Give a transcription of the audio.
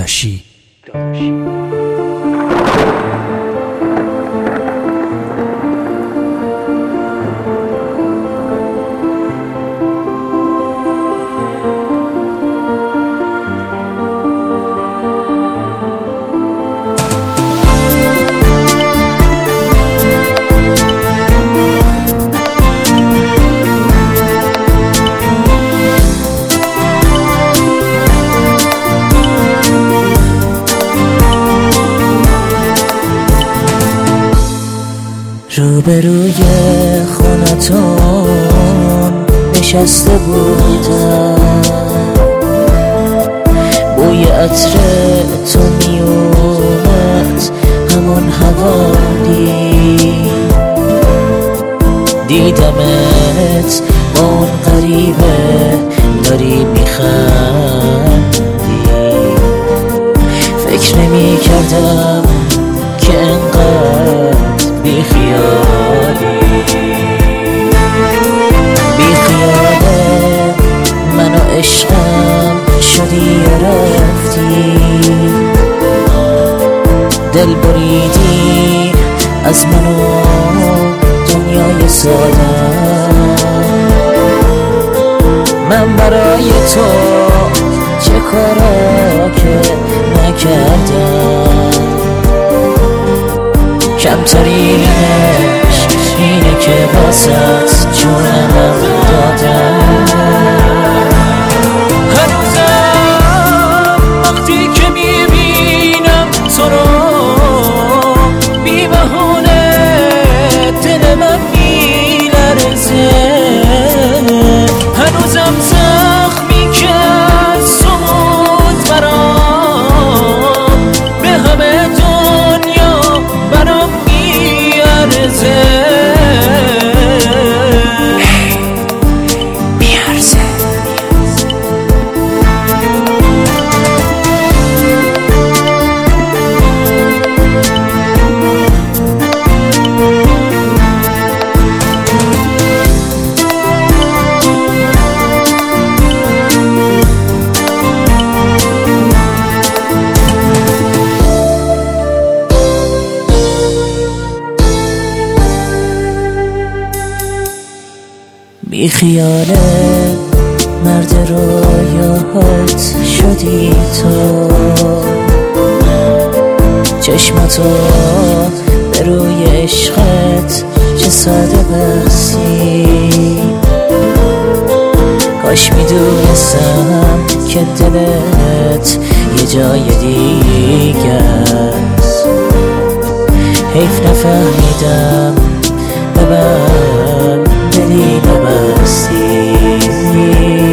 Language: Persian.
داداشی. روبروی خونتون نشسته بودم، بوی عطر تو میومد همون حوالی، دیدمت با اون غریبه داری میخندی، فکر نمی کردم که انقدر بی خیاله من و عشقم شدی و رفتی، دل بریدی از من و دنیای سادم. من برای تو چه کارا که نکردم، کمترینش اینه که واسط جونم دادم. هنوزم وقتی که میبینم تو رو بی بهونه دل من میلرزه، هنوزم زخمی که سمود برام به همه دنیا برام میارزه. بی خیال مرد رویاهات شدی تو، چشماتو به روی عشقت چه ساده بستی، کاش میدونستم که دلت یه جای دیگه است، حیف نفهمیدم به من دلی نبستی.